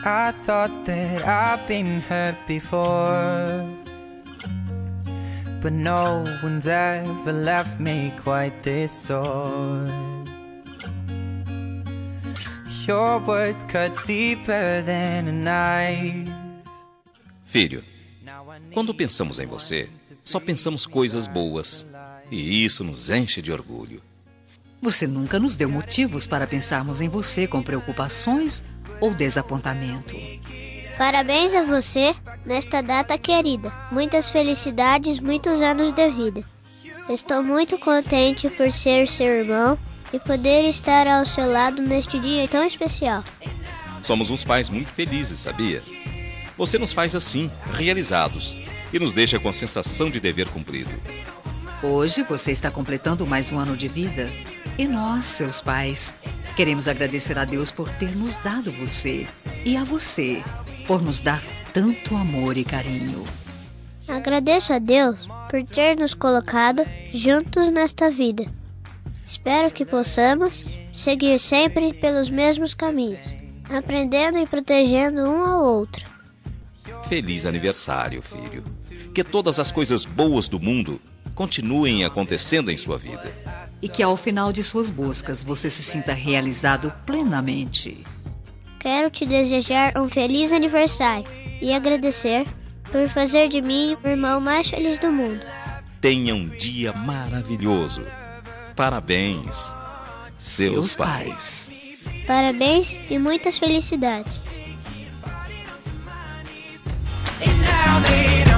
I thought that I've been hurt before, but no one's ever left me quite this sore. Your words cut deeper than a knife. Filho, quando pensamos em você, só pensamos coisas boas, e isso nos enche de orgulho. Você nunca nos deu motivos para pensarmos em você com preocupações ou desapontamento. Parabéns a você nesta data querida. Muitas felicidades, muitos anos de vida. Estou muito contente por ser seu irmão e poder estar ao seu lado neste dia tão especial. Somos uns pais muito felizes, sabia? Você nos faz assim, realizados, e nos deixa com a sensação de dever cumprido. Hoje você está completando mais um ano de vida. E nós, seus pais, queremos agradecer a Deus por ter nos dado você. E a você, por nos dar tanto amor e carinho. Agradeço a Deus por ter nos colocado juntos nesta vida. Espero que possamos seguir sempre pelos mesmos caminhos, aprendendo e protegendo um ao outro. Feliz aniversário, filho. Que todas as coisas boas do mundo continuem acontecendo em sua vida. E que ao final de suas buscas você se sinta realizado plenamente. Quero te desejar um feliz aniversário e agradecer por fazer de mim o irmão mais feliz do mundo. Tenha um dia maravilhoso. Parabéns, seus pais. Parabéns e muitas felicidades. And now they don't